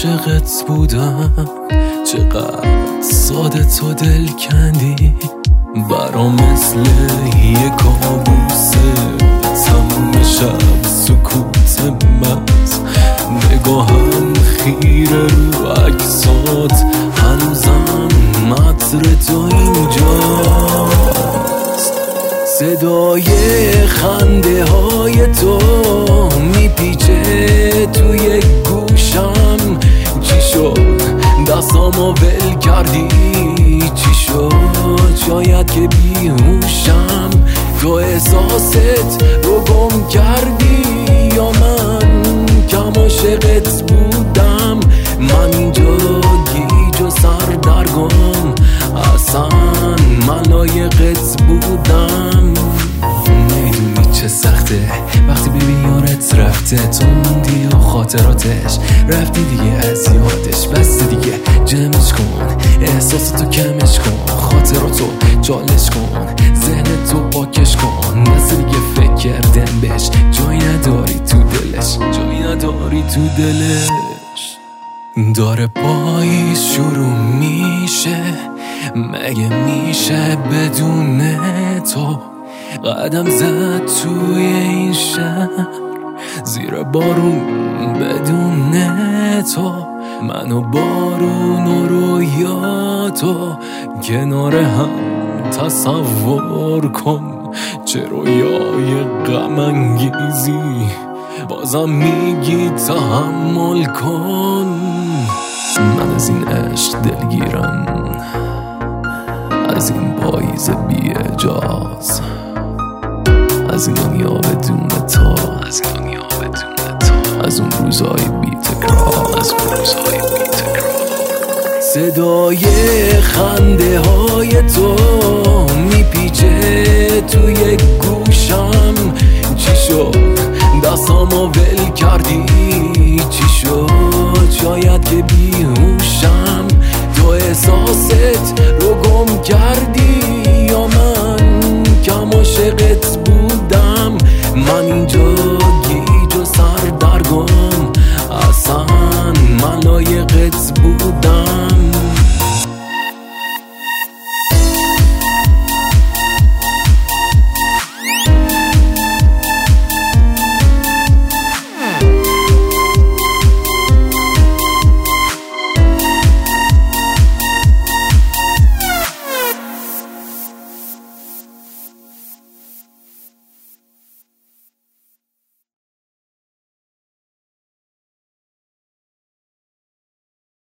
عاشقت بودم، چقدر ساده تو دل کندی، برام مثل یه کابوسه. تموم شب سکوت مست، نگاهم خیره رو عکسات، هنوزم عطر تو اینجاست. صدای خنده های تو میپیچه توی گوشم. چی شد دستامو ول کردی؟ چی شد شاید که بیهوشم؟ تو احساست رو گم کردی یا من کم عاشقت بودم؟ من اینجا گیج و سردرگم، اصلا من لایقت بودم. نمیدونی چه سخته وقتی ببینی یارت رفته، تو موندی و خاطراتش رفتی دیگه از یادش. بس دیگه جمعش کن، احساس تو کمش کن، خاطراتو جالش کن، ذهن تو پاکش کن. بس دیگه فکر کردن بهش جایی نداری تو دلش، جایی نداری تو دلش. داره پاییز شروع میشه، مگه میشه بدون تو؟ قدم زد توی این شهر زیر بارون بدون تو، من و بارون و رویاتو کنار هم تصور کن. چه رویای غم انگیزی بازم میگی تحمل کن. من از این عشق دلگیرم، از این پاییز بی اجاز، از این دنیا بدون تو، از این دنیا بدون تو، از اون روزای بی تکرار، از اون روزای بی تکرار. صدای خنده های تو میپیچه توی گوشم. چی شد دستامو ول کردی؟ چی شد شاید که بیهوشم؟